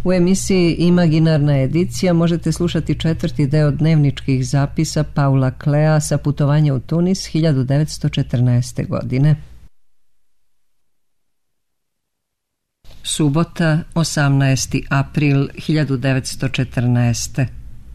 U emisiji Imaginarna edicija možete slušati 4. deo dnevničkih zapisa Paula Klea sa putovanja u Tunis 1914. godine. Subota, 18. april 1914.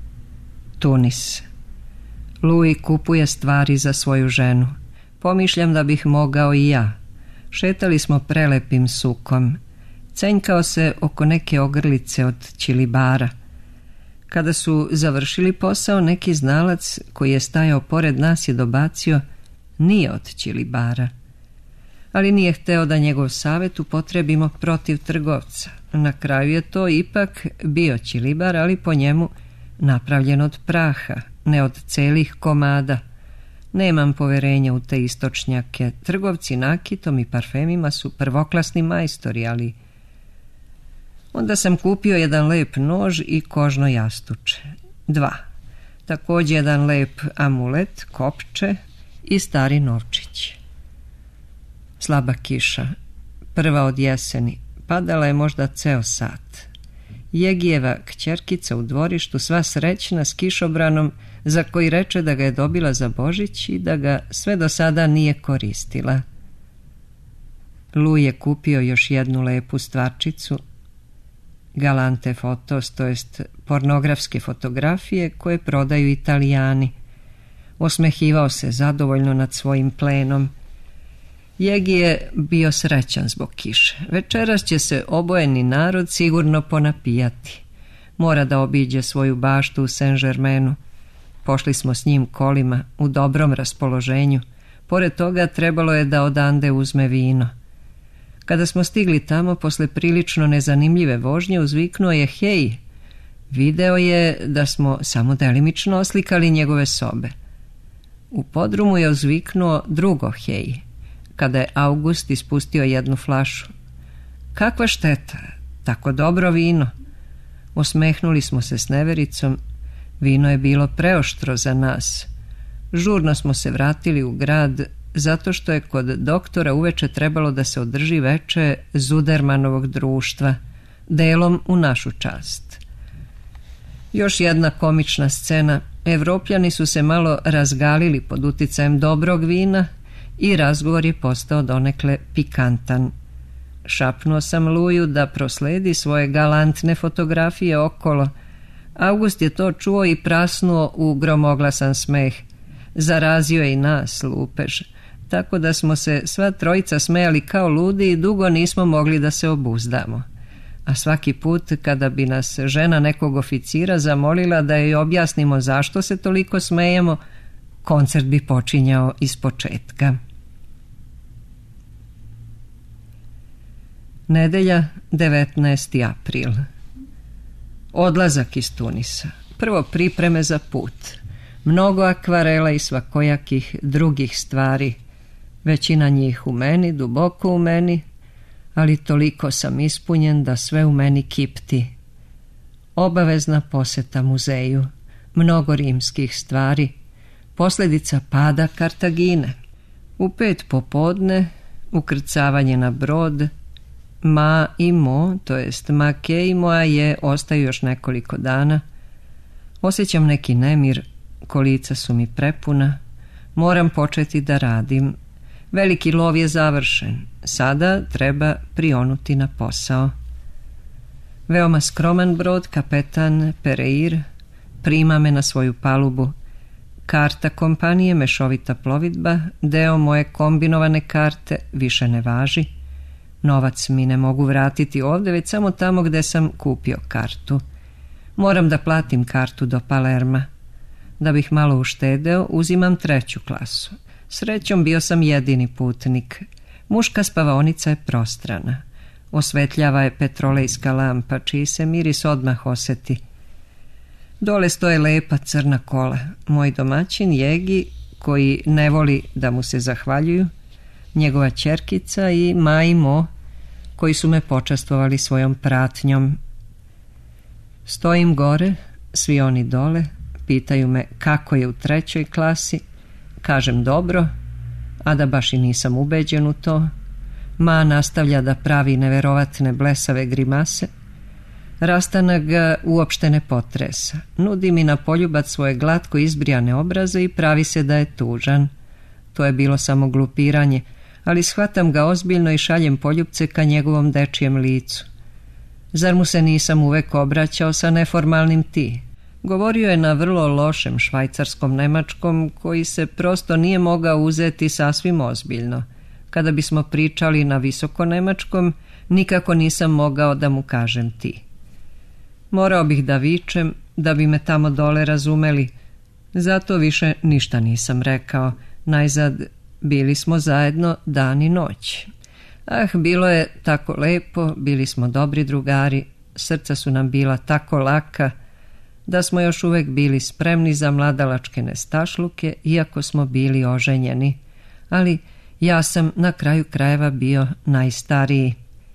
Tunis. Louis kupuje stvari za svoju ženu. Pomišljam da bih mogao i ja. Šetali smo prelepim sukom. Cenjkao se oko neke ogrlice od ćilibara. Kada su završili posao, neki znalac koji je stajao pored nas je dobacio: nije od ćilibara. Ali nije hteo da njegov savjet upotrebimo protiv trgovca. Na kraju je to ipak bio ćilibar, ali po njemu napravljen od praha, ne od celih komada. Nemam poverenja u te istočnjake. Trgovci nakitom i parfemima su prvoklasni majstori, ali... Onda sam kupio jedan lep nož i kožno jastuče. 2. Također jedan lep amulet, kopče i stari novčić. Slaba kiša, prva od jeseni, padala je možda ceo sat. Jegijeva kćerkica u dvorištu, sva srećna s kišobranom, za koji reče da ga je dobila za Božić i da ga sve do sada nije koristila. Louis je kupio još jednu lepu stvarčicu, galante fotos, to jest pornografske fotografije koje prodaju Italijani. Osmehivao se zadovoljno nad svojim plenom. Jegi je bio srećan zbog kiše. Večeras će se obojeni narod sigurno ponapijati. Mora da obiđe svoju baštu u Saint-Germainu. Pošli smo s njim kolima u dobrom raspoloženju. Pored toga trebalo je da odande uzme vino. Kada smo stigli tamo, posle prilično nezanimljive vožnje, uzviknuo je: hej! Video je da smo samo delimično oslikali njegove sobe. U podrumu je uzviknuo drugo hej, kada je August ispustio jednu flašu. Kakva šteta, tako dobro vino. Osmehnuli smo se s nevericom. Vino je bilo preoštro za nas. Žurno smo se vratili u grad, zato što je kod doktora uveče trebalo da se održi veče Zudermanovog društva, delom u našu čast. Još jedna komična scena. Evropljani su se malo razgalili pod uticajem dobrog vina i razgovor je postao donekle pikantan. Šapnuo sam Louisu da prosledi svoje galantne fotografije okolo. August je to čuo i prasnuo u gromoglasan smeh. Zarazio je i nas lupež, tako da smo se sva trojica smejali kao ludi i dugo nismo mogli da se obuzdamo. A svaki put kada bi nas žena nekog oficira zamolila da joj objasnimo zašto se toliko smejemo, koncert bi počinjao ispočetka. Nedelja, 19. april. Odlazak iz Tunisa. Prvo pripreme za put. Mnogo akvarela i svakojakih drugih stvari. Većina njih u meni, duboko u meni, ali toliko sam ispunjen da sve u meni kipti. Obavezna poseta muzeju. Mnogo rimskih stvari. Posljedica pada Kartagine. U 5 popodne ukrcavanje na brod. Ma i Mo, to jest Make i moja je, ostaju još nekoliko dana. Osjećam neki nemir, kolica su mi prepuna. Moram početi da radim. Veliki lov je završen. Sada treba prionuti na posao. Veoma skroman brod, kapetan Pereir, prima me na svoju palubu. Karta kompanije, mešovita plovidba, deo moje kombinovane karte, više ne važi. Novac mi ne mogu vratiti ovdje, već samo tamo gde sam kupio kartu. Moram da platim kartu do Palerma. Da bih malo uštedeo, uzimam 3. klasu. Srećom bio sam jedini putnik. Muška spavaonica je prostrana. Osvetljava je petrolejska lampa, čiji se miris odmah oseti. Dole stoje lepa crna kola. Moj domaćin Jegi, koji ne voli da mu se zahvaljuju, njegova ćerkica i Ma i Mo, koji su me počastvovali svojom pratnjom. Stojim gore, svi oni dole, pitaju me kako je u 3. klasi, kažem dobro, a da baš i nisam ubeđen u to. Ma nastavlja da pravi neverovatne blesave grimase. Rastanak ga uopšte ne potresa. Nudi mi na poljubac svoje glatko izbrijane obraze i pravi se da je tužan. To je bilo samo glupiranje, ali shvatam ga ozbiljno i šaljem poljubce ka njegovom dečijem licu. Zar mu se nisam uvek obraćao sa neformalnim ti? Govorio je na vrlo lošem švajcarskom nemačkom koji se prosto nije mogao uzeti sasvim ozbiljno. Kada bismo pričali na visoko nemačkom, nikako nisam mogao da mu kažem ti. Morao bih da vičem da bi me tamo dole razumeli. Zato više ništa nisam rekao. Najzad bili smo zajedno dan i noć. Bilo je tako lepo, bili smo dobri drugari, srca su nam bila tako laka da smo još uvek bili spremni za mladalačke nestašluke, iako smo bili oženjeni. Ali ja sam na kraju krajeva bio najstariji.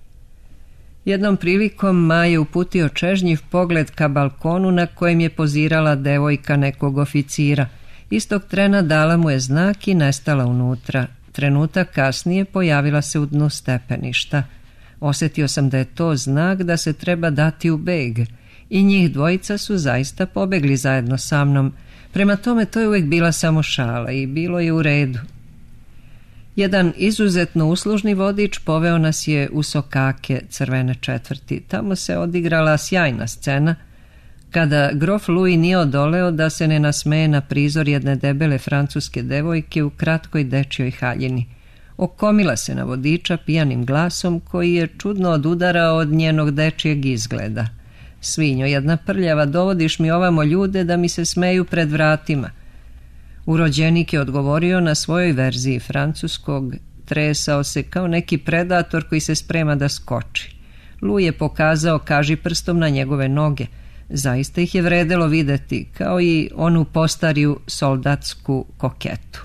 Jednom prilikom Ma je uputio čežnjiv pogled ka balkonu na kojem je pozirala devojka nekog oficira. Istog trena dala mu je znak i nestala unutra. Trenutak kasnije pojavila se u dnu stepeništa. Osjetio sam da je to znak da se treba dati u beg i njih dvojica su zaista pobegli zajedno sa mnom. Prema tome to je uvijek bila samo šala i bilo je u redu. Jedan izuzetno uslužni vodič poveo nas je u sokake Crvene četvrti. Tamo se odigrala sjajna scena kada grof Louis nije odoleo da se ne nasmeje na prizor jedne debele francuske devojke u kratkoj dečjoj haljini. Okomila se na vodiča pijanim glasom koji je čudno odudarao od njenog dečjeg izgleda. Svinjo, jedna prljava, dovodiš mi ovamo ljude da mi se smeju pred vratima. Urođenik je odgovorio na svojoj verziji francuskog, tresao se kao neki predator koji se sprema da skoči. Louis je pokazao kažiprstom na njegove noge. Zaista ih je vredelo videti, kao i onu postariju soldatsku koketu.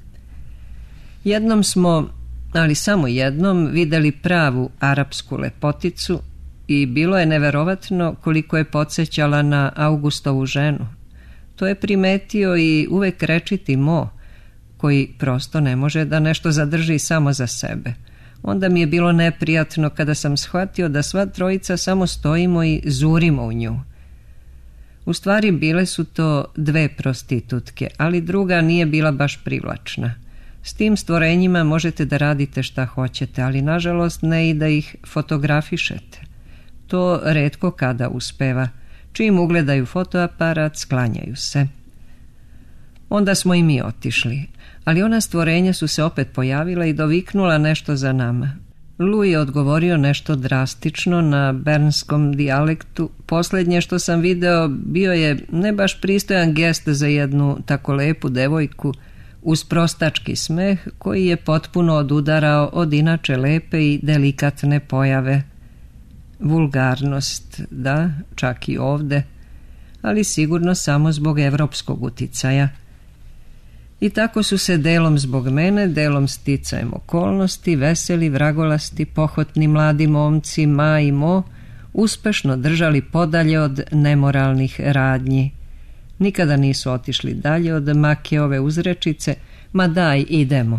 Jednom smo, ali samo jednom, videli pravu arapsku lepoticu i bilo je neverovatno koliko je podsjećala na Augustovu ženu. To je primetio i uvek rečiti Mo, koji prosto ne može da nešto zadrži samo za sebe. Onda mi je bilo neprijatno kada sam shvatio da sva trojica samo stojimo i zurimo u nju. U stvari bile su to dve prostitutke, ali druga nije bila baš privlačna. S tim stvorenjima možete da radite šta hoćete, ali nažalost ne i da ih fotografišete. To retko kada uspeva. Čim ugledaju fotoaparat, sklanjaju se. Onda smo i mi otišli, ali ona stvorenja su se opet pojavila i doviknula nešto za nama. Louis je odgovorio nešto drastično na bernskom dijalektu. Posljednje što sam video bio je ne baš pristojan gest za jednu tako lepu devojku uz prostački smeh koji je potpuno odudarao od inače lepe i delikatne pojave. Vulgarnost, da, čak i ovde, ali sigurno samo zbog evropskog uticaja. I tako su se delom zbog mene, delom sticajem okolnosti, veseli, vragolasti, pohotni mladi momci Ma i Mo uspešno držali podalje od nemoralnih radnji. Nikada nisu otišli dalje od Makeove uzrečice, ma daj, idemo.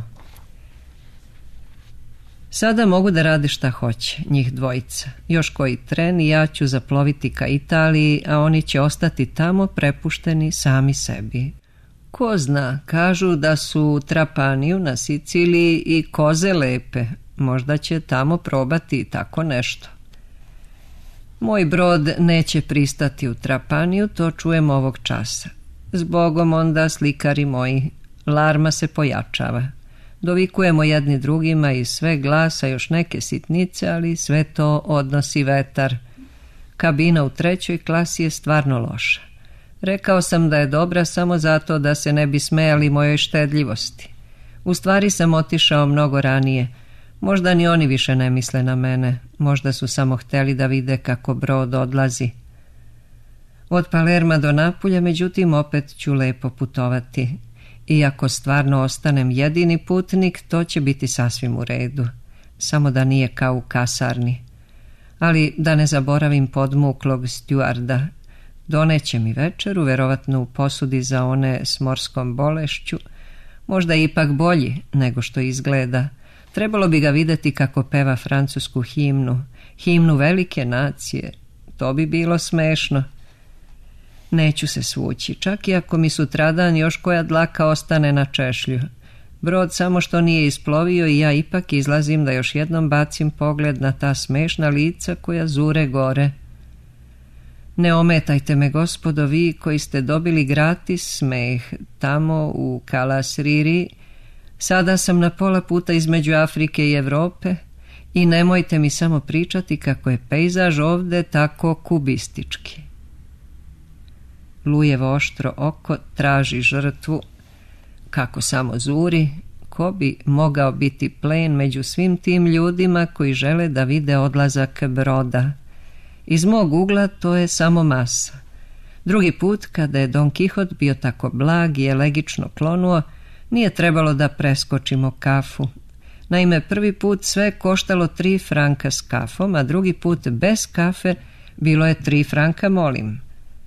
Sada mogu da rade šta hoće, njih dvojica. Još koji tren i ja ću zaploviti ka Italiji, a oni će ostati tamo prepušteni sami sebi. Ko zna, kažu da su u Trapaniju na Siciliji i koze lepe. Možda će tamo probati tako nešto. Moj brod neće pristati u Trapaniju, to čujem ovog časa. Zbogom onda, slikari moji, larma se pojačava. Dovikujemo jedni drugima iz sve glasa još neke sitnice, ali sve to odnosi vetar. Kabina u 3. klasi je stvarno loša. Rekao sam da je dobra samo zato da se ne bi smejali mojoj štedljivosti. U stvari sam otišao mnogo ranije. Možda ni oni više ne misle na mene. Možda su samo hteli da vide kako brod odlazi. Od Palerma do Napulja, međutim, opet ću lepo putovati. Iako stvarno ostanem jedini putnik, to će biti sasvim u redu. Samo da nije kao u kasarni. Ali da ne zaboravim podmuklog stjuarda. Doneće mi večeru, verovatno u posudi za one s morskom bolešću. Možda ipak bolji nego što izgleda. Trebalo bi ga videti kako peva francusku himnu. Himnu velike nacije. to bi bilo smešno. Neću se svući, čak i ako mi sutradan još koja dlaka ostane na češlju. Brod samo što nije isplovio i ja ipak izlazim da još jednom bacim pogled na ta smešna lica koja zure gore. Ne ometajte me, gospodo, vi koji ste dobili gratis smeh tamo u Kalasriri. Sada sam na pola puta između Afrike i Evrope i nemojte mi samo pričati kako je pejzaž ovde tako kubistički. Lujevo oštro oko traži žrtvu. Kako samo zuri, ko bi mogao biti plen među svim tim ljudima koji žele da vide odlazak broda? Iz mog ugla to je samo masa. Drugi put, kada je Don Kihot bio tako blag i elegično klonuo, nije trebalo da preskočimo kafu. Naime, prvi put sve koštalo 3 franka s kafom, a drugi put bez kafe bilo je 3 franka molim.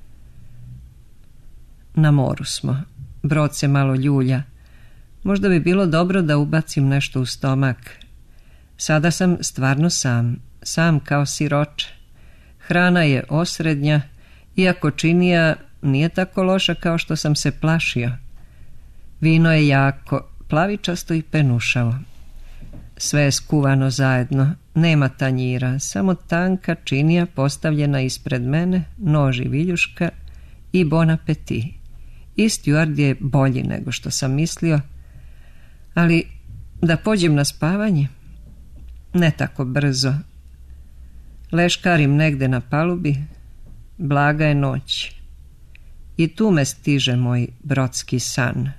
Na moru smo. Brod se malo ljulja. Možda bi bilo dobro da ubacim nešto u stomak. Sada sam stvarno sam kao siroče. Hrana je osrednja, iako činija nije tako loša kao što sam se plašio. Vino je jako, plavičasto i penušavo. Sve je skuvano zajedno, nema tanjira, samo tanka činija postavljena ispred mene, nož i viljuška i bon appetit. I stjuard je bolji nego što sam mislio, ali da pođem na spavanje? Ne tako brzo. Leškarim negde na palubi, blaga je noć. I tu me stiže moj brodski san.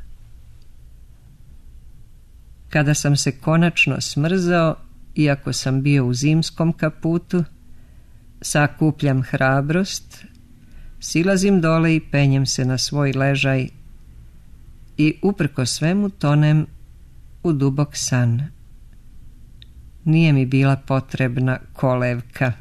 Kada sam se konačno smrzao, iako sam bio u zimskom kaputu, sakupljam hrabrost, silazim dole i penjem se na svoj ležaj i uprko svemu tonem u dubok san. Nije mi bila potrebna kolevka.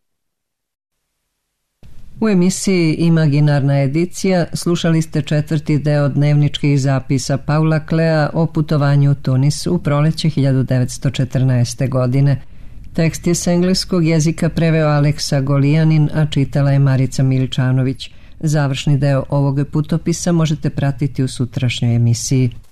U emisiji Imaginarna edicija slušali ste 4. deo dnevničkih zapisa Paula Klea o putovanju u Tunis u proleće 1914. godine. Tekst je s engleskog jezika preveo Aleksa Golijanin, a čitala je Marica Miličanović. Završni deo ovog putopisa možete pratiti u sutrašnjoj emisiji.